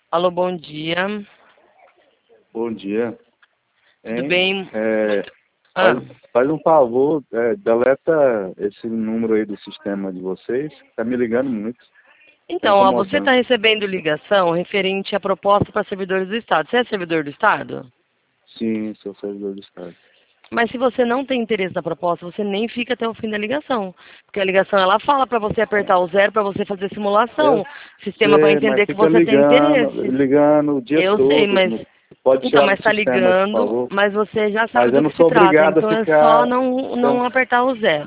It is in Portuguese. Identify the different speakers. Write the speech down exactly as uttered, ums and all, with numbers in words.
Speaker 1: Alô, bom dia.
Speaker 2: Bom dia.
Speaker 1: Tudo
Speaker 2: Hein?
Speaker 1: bem?
Speaker 2: É,
Speaker 1: Ah,
Speaker 2: faz, faz um favor, é, deleta esse número aí do sistema de vocês. Tá me ligando muito. Tá
Speaker 1: então, ó, você está
Speaker 2: incomodando.
Speaker 1: recebendo ligação referente à proposta para servidores do Estado. Você é servidor do Estado?
Speaker 2: Sim, sou servidor do Estado.
Speaker 1: Mas se você não tem interesse na proposta, você nem fica até o fim da ligação. Porque a ligação, ela fala para você apertar o zero para você fazer simulação.
Speaker 2: Eu
Speaker 1: O sistema vai
Speaker 2: sei, mas
Speaker 1: entender que
Speaker 2: fica
Speaker 1: você tem
Speaker 2: ligando,
Speaker 1: interesse.
Speaker 2: ligando o dia
Speaker 1: Eu sei,
Speaker 2: todo.
Speaker 1: mas...
Speaker 2: Não- Pode
Speaker 1: Então,
Speaker 2: tirar
Speaker 1: mas
Speaker 2: do
Speaker 1: está
Speaker 2: sistema, por
Speaker 1: ligando,
Speaker 2: favor.
Speaker 1: mas você já sabe
Speaker 2: Mas eu
Speaker 1: do
Speaker 2: não
Speaker 1: que se
Speaker 2: sou
Speaker 1: trata.
Speaker 2: obrigado a
Speaker 1: Então é só
Speaker 2: ficar.
Speaker 1: não,
Speaker 2: Eu
Speaker 1: não
Speaker 2: não
Speaker 1: apertar o zero.